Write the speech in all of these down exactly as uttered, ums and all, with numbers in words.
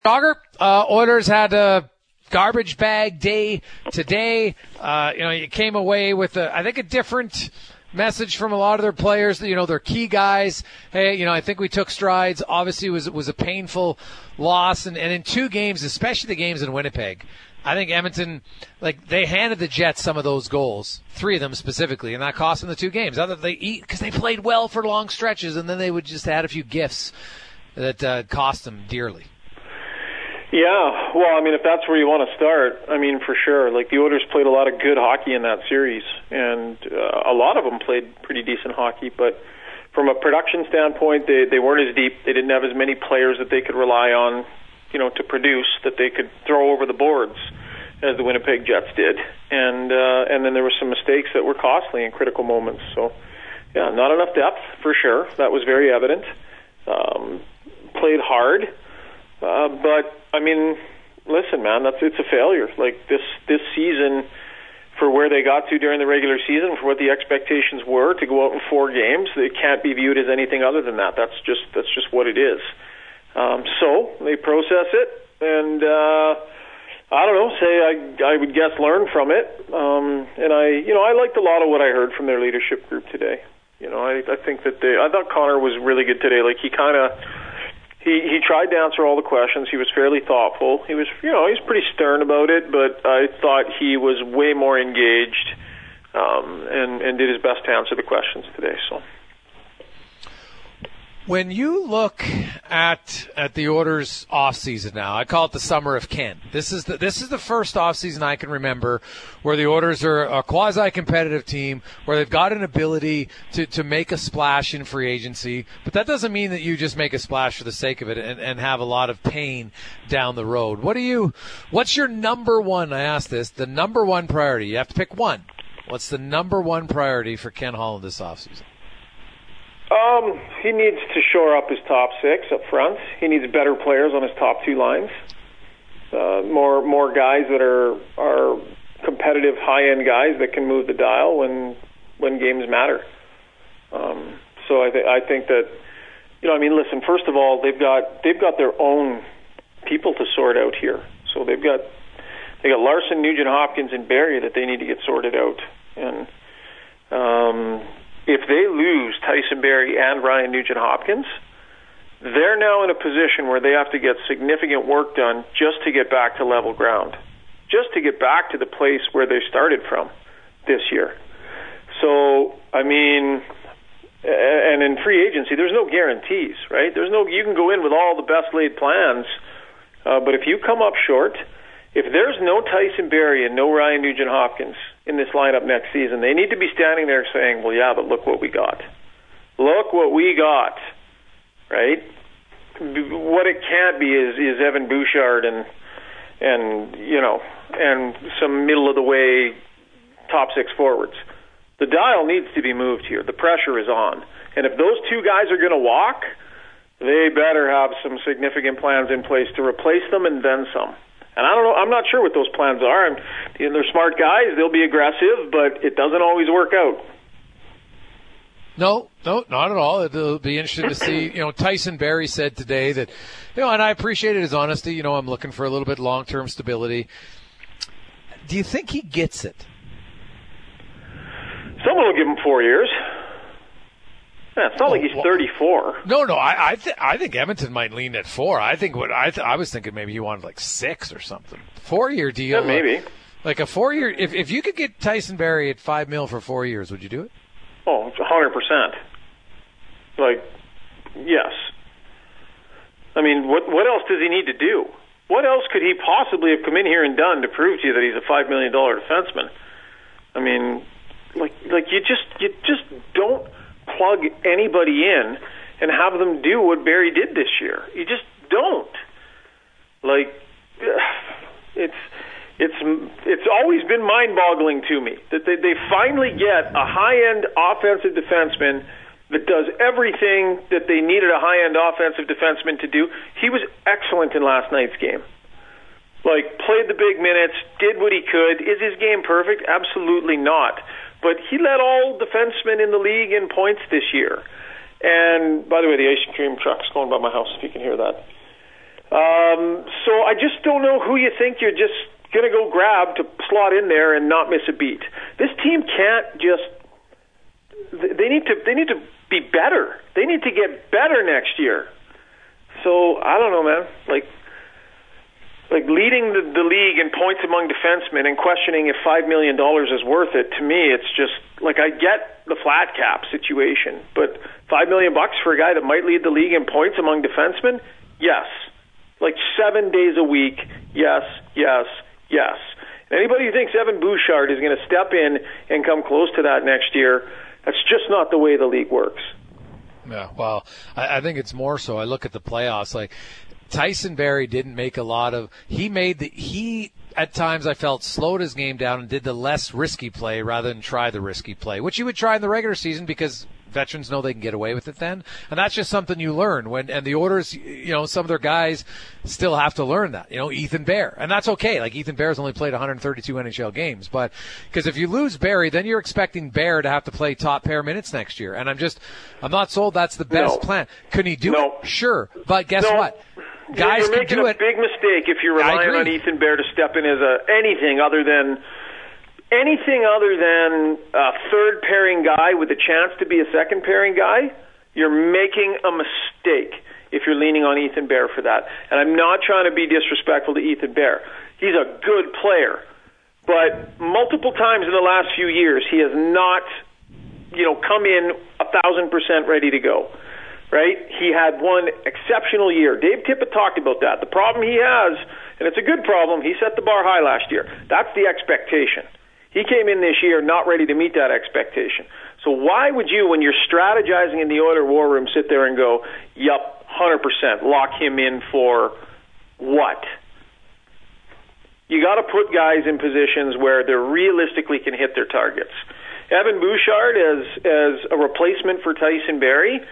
Dogger, uh, Oilers had a garbage bag day today. Uh, you know, you came away with, a, I think, a different message from a lot of their players, you know, their key guys. Hey, you know, I think we took strides. Obviously, it was, it was a painful loss. And, and in two games, especially the games in Winnipeg, I think Edmonton, like, they handed the Jets some of those goals, three of them specifically, and that cost them the two games. Other they eat because they played well for long stretches, and then they would just add a few gifts that uh, cost them dearly. Yeah, well, I mean, if that's where you want to start, I mean, for sure. Like, the Oilers played a lot of good hockey in that series, and uh, a lot of them played pretty decent hockey. But from a production standpoint, they, they weren't as deep. They didn't have as many players that they could rely on, you know, to produce, that they could throw over the boards as the Winnipeg Jets did. And uh, and then there were some mistakes that were costly in critical moments. So, yeah, not enough depth, for sure. That was very evident. Um, played hard. Uh, but I mean, listen, man, that's it's a failure. Like this this season, for where they got to during the regular season, for what the expectations were to go out in four games, it can't be viewed as anything other than that. That's just that's just what it is. Um, so they process it, and uh, I don't know. Say I I would guess learn from it. Um, and I you know I liked a lot of what I heard from their leadership group today. You know, I I think that they I thought Connor was really good today. Like he kind of. He he tried to answer all the questions. He was fairly thoughtful. He was, you know, he was pretty stern about it, but I thought he was way more engaged um, and, and did his best to answer the questions today. So, when you look at at the Oilers off season now, I call it the summer of Ken. This is the this is the first off season I can remember where the Oilers are a quasi-competitive team, where they've got an ability to, to make a splash in free agency. But that doesn't mean that you just make a splash for the sake of it and, and have a lot of pain down the road. What do you? What's your number one? I asked this. The number one priority. You have to pick one. What's the number one priority for Ken Holland this offseason? Um, he needs to shore up his top six up front. He needs better players on his top two lines. Uh, more more guys that are are competitive, high end guys that can move the dial when when games matter. Um, so I, th- I think that you know I mean listen. First of all, they've got they've got their own people to sort out here. So they've got they got Larson, Nugent Hopkins, and Barrie that they need to get sorted out. And um, if they lose Tyson Barrie and Ryan Nugent-Hopkins, they're now in a position where they have to get significant work done just to get back to level ground, just to get back to the place where they started from this year. So, I mean, and in free agency, there's no guarantees, right? There's no, you can go in with all the best laid plans, uh, but if you come up short, if there's no Tyson Barrie and no Ryan Nugent-Hopkins in this lineup next season, they need to be standing there saying, well, yeah, but look what we got. Look what we got, right? What it can't be is, is Evan Bouchard and, and, you know, and some middle-of-the-way top six forwards. The dial needs to be moved here. The pressure is on. And if those two guys are going to walk, they better have some significant plans in place to replace them and then some. And I don't know, I'm not sure what those plans are. I'm, you know, they're smart guys, they'll be aggressive, but it doesn't always work out. No, no, not at all. It'll be interesting to see. You know, Tyson Barrie said today that, you know, and I appreciated his honesty. You know, I'm looking for a little bit long-term stability. Do you think he gets it? Someone will give him four years. Yeah, it's not oh, like he's thirty-four. No, no, I I, th- I think Edmonton might lean at four. I think what I th- I was thinking maybe he wanted like six or something. Four-year deal. Yeah, maybe. Like, like a four-year. If if you could get Tyson Barrie at five mil for four years, would you do it? Oh, it's a hundred percent. Like, yes. I mean, what what else does he need to do? What else could he possibly have come in here and done to prove to you that he's a five million dollar defenseman? I mean, like like you just you just don't plug anybody in and have them do what Barrie did this year. You just don't. Like, it's it's it's always been mind-boggling to me that they, they finally get a high-end offensive defenseman that does everything that they needed a high-end offensive defenseman to do. He was excellent in last night's game. Like, played the big minutes, did what he could. Is his game perfect? Absolutely not. But he led all defensemen in the league in points this year. And, by the way, the ice cream truck's going by my house, if you can hear that. Um, so I just don't know who you think you're just going to go grab to slot in there and not miss a beat. This team can't just. They need to. They need to be better. They need to get better next year. So I don't know, man. Like. Like leading the, the league in points among defensemen and questioning if five million dollars is worth it, to me, it's just, like, I get the flat cap situation, but five million dollars bucks for a guy that might lead the league in points among defensemen? Yes. Like seven days a week, yes, yes, yes. Anybody who thinks Evan Bouchard is going to step in and come close to that next year, that's just not the way the league works. Yeah, well, I, I think it's more so. I look at the playoffs, like, Tyson Barrie didn't make a lot of – he made the – he, at times, I felt, slowed his game down and did the less risky play rather than try the risky play, which you would try in the regular season because veterans know they can get away with it then. And that's just something you learn. when And the Oilers, you know, some of their guys still have to learn that. You know, Ethan Bear. And that's okay. Like, Ethan Bear's only played one hundred thirty-two N H L games. But because if you lose Barrie, then you're expecting Bear to have to play top pair minutes next year. And I'm just – I'm not sold that's the best no. plan. Can he do no. it? Sure. But guess no. what? Guys you're can making do a it. big mistake if you're relying on Ethan Bear to step in as a anything other than anything other than a third pairing guy with a chance to be a second pairing guy. You're making a mistake if you're leaning on Ethan Bear for that. And I'm not trying to be disrespectful to Ethan Bear. He's a good player, but multiple times in the last few years he has not, you know, come in a thousand percent ready to go. Right? He had one exceptional year. Dave Tippett talked about that. The problem he has, and it's a good problem, he set the bar high last year. That's the expectation. He came in this year not ready to meet that expectation. So why would you, when you're strategizing in the Oiler war room, sit there and go, yup, one hundred percent, lock him in for what? You got to put guys in positions where they realistically can hit their targets. Evan Bouchard as, as a replacement for Tyson Barrie,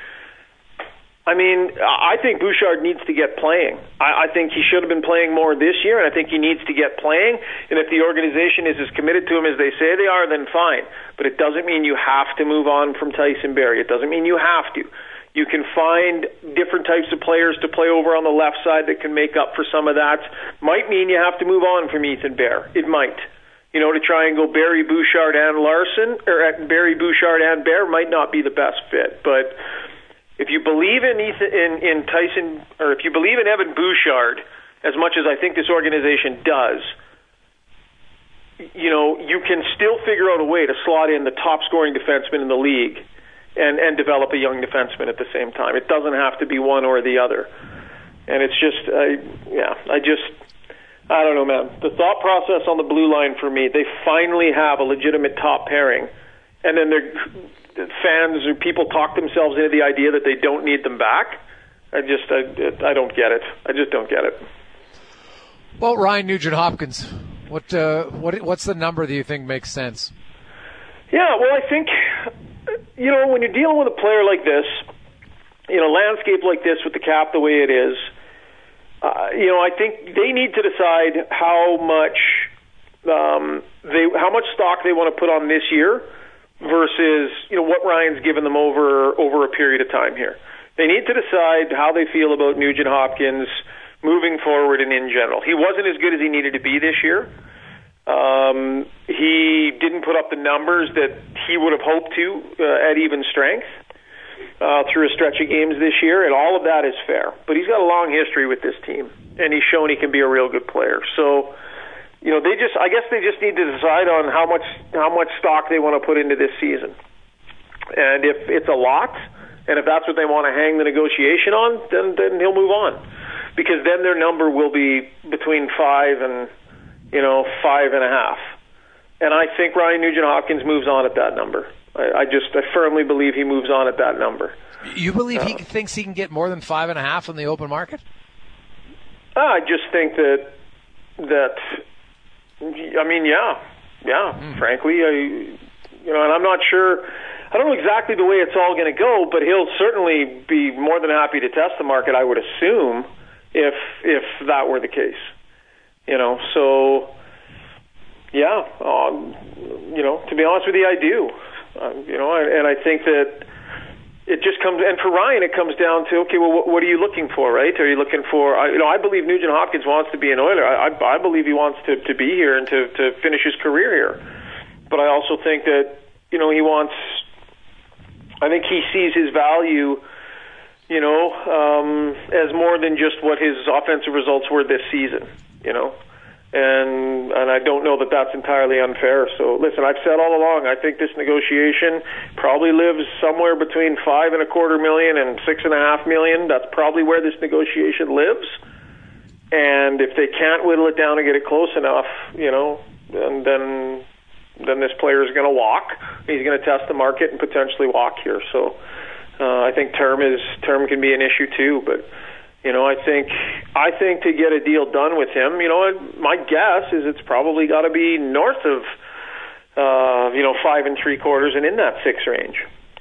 I mean, I think Bouchard needs to get playing. I, I think he should have been playing more this year, and I think he needs to get playing. And if the organization is as committed to him as they say they are, then fine. But it doesn't mean you have to move on from Tyson Barrie. It doesn't mean you have to. You can find different types of players to play over on the left side that can make up for some of that. Might mean you have to move on from Ethan Bear. It might. You know, to try and go Barrie, Bouchard, and Larson, or Barrie, Bouchard, and Bear might not be the best fit, but if you believe in Ethan, in, in Tyson, or if you believe in Evan Bouchard as much as I think this organization does, you know, you can still figure out a way to slot in the top scoring defenseman in the league and, and develop a young defenseman at the same time. It doesn't have to be one or the other. And it's just, I, yeah, I just, I don't know, man. The thought process on the blue line for me, they finally have a legitimate top pairing, and then they're fans or people talk themselves into the idea that they don't need them back. I just, I, I don't get it. I just don't get it. Well, Ryan Nugent-Hopkins, what, uh, what, what's the number that you think makes sense? Yeah, well, I think, you know, when you're dealing with a player like this, in a landscape like this with the cap the way it is, uh, you know, I think they need to decide how much um, they, how much stock they want to put on this year versus, you know, what Ryan's given them over over a period of time here. They need to decide how they feel about Nugent-Hopkins moving forward and in general. He wasn't as good as he needed to be this year. Um, he didn't put up the numbers that he would have hoped to uh, at even strength uh, through a stretch of games this year, and all of that is fair. But he's got a long history with this team, and he's shown he can be a real good player. So, you know, they just, I guess they just need to decide on how much how much stock they want to put into this season. And if it's a lot, and if that's what they want to hang the negotiation on, then then he'll move on. Because then their number will be between five and, you know, five and a half. And I think Ryan Nugent-Hopkins moves on at that number. I, I just, I firmly believe he moves on at that number. You believe uh, he thinks he can get more than five and a half on the open market? I just think that, that, I mean, yeah, yeah. Mm. Frankly, I, you know, and I'm not sure. I don't know exactly the way it's all going to go, but he'll certainly be more than happy to test the market, I would assume, if if that were the case. You know, so yeah, um, you know, to be honest with you, I do. Um, you know, and, and I think that it just comes, and for Ryan, it comes down to, okay, well, what, what are you looking for, right? Are you looking for, I, you know, I believe Nugent Hopkins wants to be an Oiler. I, I, I believe he wants to, to be here and to, to finish his career here. But I also think that, you know, he wants, I think he sees his value, you know, um, as more than just what his offensive results were this season, you know. And and I don't know that that's entirely unfair. So listen, I've said all along, I think this negotiation probably lives somewhere between five and a quarter million and six and a half million. That's probably where this negotiation lives. And if they can't whittle it down and get it close enough, you know, then then, then this player is going to walk. He's going to test the market and potentially walk here. So uh, I think term is term can be an issue too, but. You know, I think I think to get a deal done with him, you know, my guess is it's probably got to be north of, uh, you know, five and three quarters and in that six range.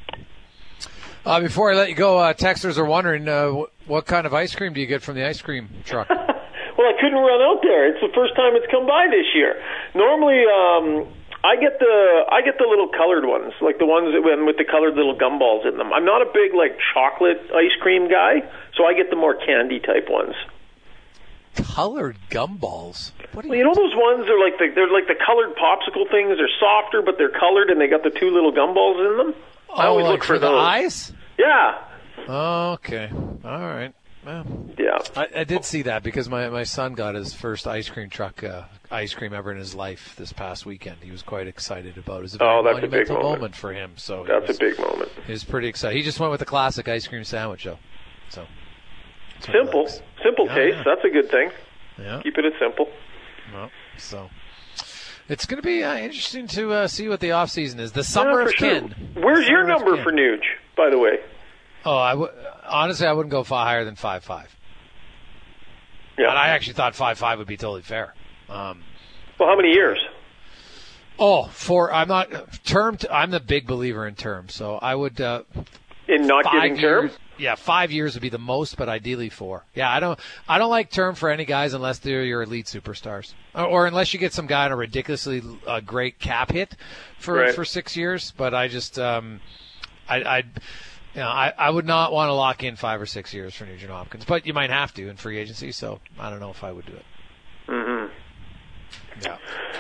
Uh, before I let you go, uh, texters are wondering uh, what, what kind of ice cream do you get from the ice cream truck? Well, I couldn't run out there. It's the first time it's come by this year. Normally, um, I get the I get the little colored ones, like the ones that, with the colored little gumballs in them. I'm not a big like chocolate ice cream guy, so I get the more candy type ones. Colored gumballs? What are well, you know those ones are like the, they're like the colored popsicle things. They're softer, but they're colored, and they got the two little gumballs in them. Oh, I always like look for, for the those. eyes? Yeah. Okay. All right. Well, yeah. I, I did see that because my, my son got his first ice cream truck uh, ice cream ever in his life this past weekend. He was quite excited about it. It was a very oh, that's monumental a big moment. moment for him. So that's was, a big moment. He was pretty excited. He just went with the classic ice cream sandwich, though. So simple, simple yeah, taste. Yeah. That's a good thing. Yeah. Keep it as simple. Well, so it's going to be uh, interesting to uh, see what the off season is. The summer yeah, of sure. Ken. Where's your Summer number for Nuge, by the way? Oh, I w- honestly, I wouldn't go far higher than five five. Yeah. And I actually thought five five would be totally fair. Um, well, how many years? Oh, for I'm not term. T- I'm the big believer in term, so I would. Uh, in not giving term. Years, yeah, five years would be the most, but ideally four. Yeah, I don't. I don't like term for any guys unless they're your elite superstars, or, or unless you get some guy on a ridiculously uh, great cap hit for right. for six years. But I just, um, I. I You know, I, I would not want to lock in five or six years for Nugent Hopkins, but you might have to in free agency, so I don't know if I would do it. Mm-hmm. Yeah.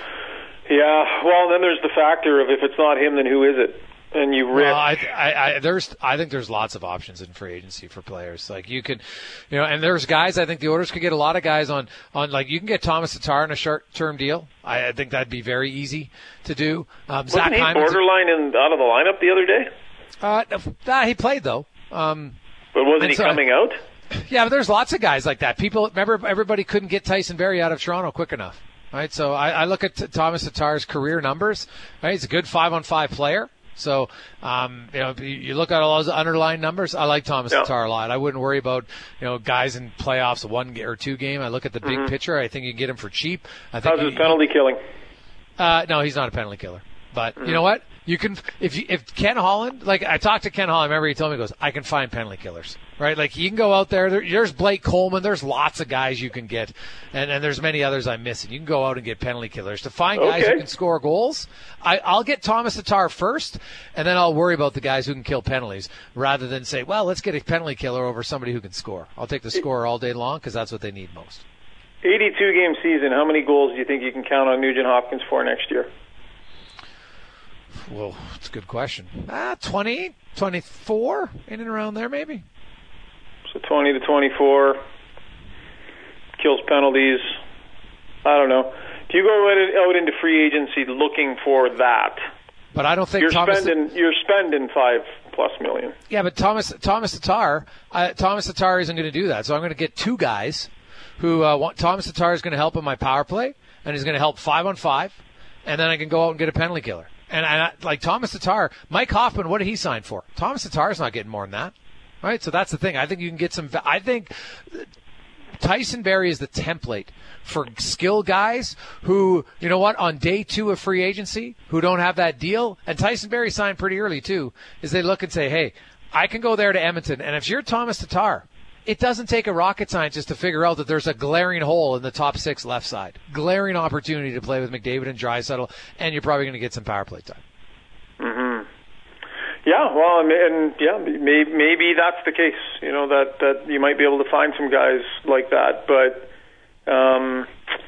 Yeah, well, then there's the factor of if it's not him, then who is it? And you risk. Well, I, I, I, there's, I think there's lots of options in free agency for players. Like you could, you know, and there's guys. I think the Oilers could get a lot of guys on, on like you can get Thomas Tatar in a short-term deal. I, I think that'd be very easy to do. Um, Wasn't Zach he Hyman's borderline in, out of the lineup the other day? Uh, nah, he played though. Um, but wasn't he so, coming out? Yeah, but there's lots of guys like that. People remember everybody couldn't get Tyson Barrie out of Toronto quick enough, right? So I, I look at t- Thomas Tatar's career numbers. Right, he's a good five-on-five player. So um, you know, you, you look at all those underlying numbers. I like Thomas yeah. Tatar a lot. I wouldn't worry about you know guys in playoffs, one or two game. I look at the big mm-hmm. picture. I think you can get him for cheap. I think How's you, his penalty killing? Uh, no, he's not a penalty killer. But mm-hmm. you know what? You can if you, if Ken Holland, like I talked to Ken Holland, I remember he told me, he goes, I can find penalty killers, right? Like you can go out there, there. There's Blake Coleman. There's lots of guys you can get, and, and there's many others I'm missing. You can go out and get penalty killers to find guys okay. who can score goals. I, I'll get Thomas Tatar first, and then I'll worry about the guys who can kill penalties, rather than say, well, let's get a penalty killer over somebody who can score. I'll take the scorer all day long because that's what they need most. eighty-two game season. How many goals do you think you can count on Nugent Hopkins for next year? Well, it's a good question. Ah, twenty, twenty-four, in and around there, maybe. So twenty to twenty-four, kills penalties. I don't know. Do you go out into free agency looking for that? But I don't think you're Thomas spending. You're spending five plus million. Yeah, but Thomas Thomas Tatar, uh, Thomas Tatar isn't going to do that. So I'm going to get two guys who uh, want. Thomas Tatar is going to help on my power play, and he's going to help five on five, and then I can go out and get a penalty killer. And I, like Thomas Tatar, Mike Hoffman, what did he sign for? Thomas Tatar's not getting more than that, right? So that's the thing. I think you can get some. I think Tyson Barrie is the template for skill guys who, you know what, on day two of free agency, who don't have that deal. And Tyson Barrie signed pretty early too. Is they look and say, hey, I can go there to Edmonton, and if you're Thomas Tatar, it doesn't take a rocket scientist to figure out that there's a glaring hole in the top six left side. Glaring opportunity to play with McDavid and Draisaitl, and you're probably going to get some power play time. Mm-hmm. Yeah, well, and, and yeah, maybe, maybe that's the case. You know, that, that you might be able to find some guys like that. But um,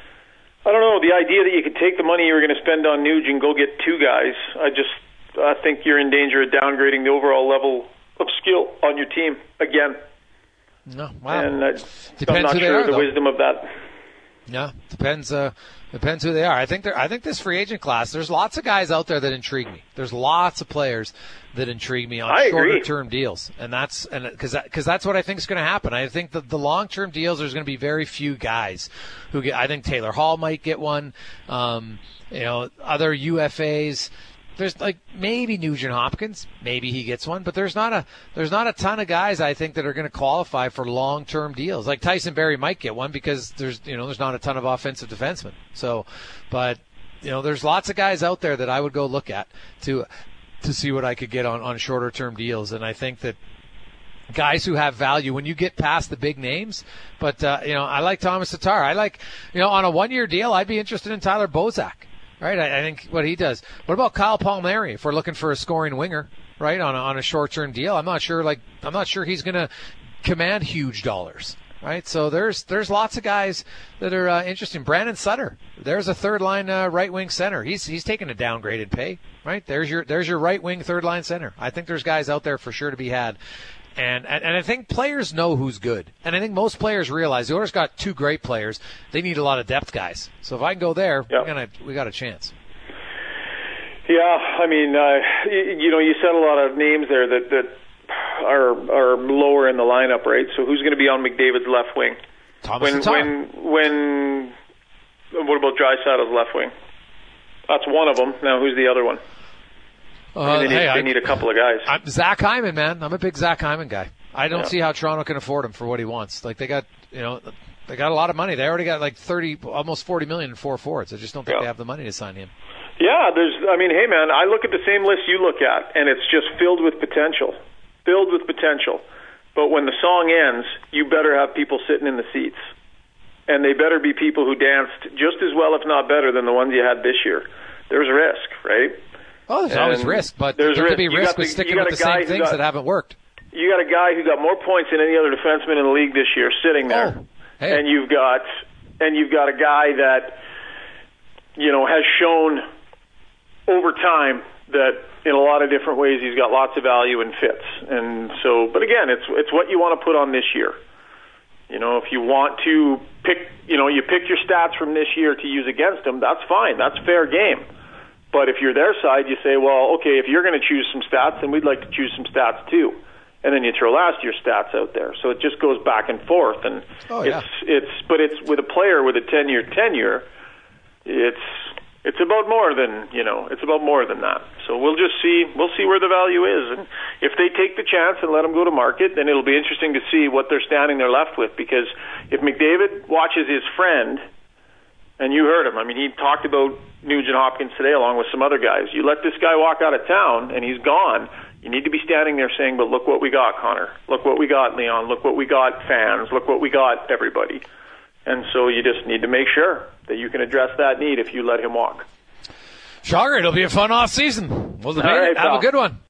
I don't know. The idea that you could take the money you were going to spend on Nuge and go get two guys, I just I think you're in danger of downgrading the overall level of skill on your team again. No, wow. And I, Depends I'm not who they sure are, the though. wisdom of that. Yeah, depends. Uh, depends who they are. I think they're, I think this free agent class. There's lots of guys out there that intrigue me. There's lots of players that intrigue me on I shorter agree. term deals, and that's and because because that's what I think is going to happen. I think that the long term deals, there's going to be very few guys who get. I think Taylor Hall might get one. Um, you know, other U F As. There's like maybe Nugent Hopkins, maybe he gets one, but there's not a there's not a ton of guys I think that are going to qualify for long-term deals. Like Tyson Barrie might get one because there's you know there's not a ton of offensive defensemen. So, but you know there's lots of guys out there that I would go look at to to see what I could get on on shorter-term deals, and I think that guys who have value when you get past the big names. But uh, you know I like Thomas Tatar. I like you know on a one-year deal I'd be interested in Tyler Bozak. Right, I, I think what he does. What about Kyle Palmieri if we're looking for a scoring winger, right, on a, on a short-term deal? I'm not sure. Like, I'm not sure he's going to command huge dollars, right? So there's there's lots of guys that are uh, interesting. Brandon Sutter, there's a third-line uh, right-wing center. He's he's taking a downgraded pay, right? There's your there's your right-wing third-line center. I think there's guys out there for sure to be had. And, and and I think players know who's good. And I think most players realize the Oilers got two great players. They need a lot of depth guys. So if I can go there, yep. we're gonna, we got a chance. Yeah, I mean, uh, you, you know, you said a lot of names there that, that are are lower in the lineup, right? So who's going to be on McDavid's left wing? Thomas when, Tatar. when, when, what about Draisaitl's left wing? That's one of them. Now, who's the other one? Uh, I mean, they, hey, need, they I, need a couple of guys. I'm Zach Hyman, man. I'm a big Zach Hyman guy. I don't Yeah. see how Toronto can afford him for what he wants. Like they got, you know, they got a lot of money. They already got like thirty, almost forty million in four forwards. I just don't think Yeah. they have the money to sign him. Yeah, there's. I mean, hey, man, I look at the same list you look at, and it's just filled with potential, filled with potential. But when the song ends, you better have people sitting in the seats, and they better be people who danced just as well, if not better, than the ones you had this year. There's risk, right? Oh, there's And always risk, but there's there could risk. be You risk got with the- sticking you got with a the guy same who things got- that haven't worked. You got a guy who got more points than any other defenseman in the league this year sitting there, Oh, hey. and you've got and you've got a guy that you know has shown over time that in a lot of different ways he's got lots of value and fits. And so, but again, it's it's what you want to put on this year. You know, if you want to pick, you know, you pick your stats from this year to use against them, that's fine. That's fair game. But if you're their side, you say, well, okay, if you're going to choose some stats, then we'd like to choose some stats too. And then you throw last year's stats out there. So it just goes back and forth. And Oh, yeah. it's, it's, but it's with a player with a ten-year tenure, it's, it's about more than, you know, it's about more than that. So we'll just see, we'll see where the value is. And if they take the chance and let him go to market, then it'll be interesting to see what they're standing there left with. Because if McDavid watches his friend, and you heard him, I mean, he talked about Nugent Hopkins today along with some other guys. You let this guy walk out of town and he's gone, you need to be standing there saying, but look what we got, Connor. Look what we got, Leon. Look what we got, fans. Look what we got, everybody. And so you just need to make sure that you can address that need if you let him walk. Shocker, it'll be a fun off season. We'll debate All right, it. Have pal. a good one.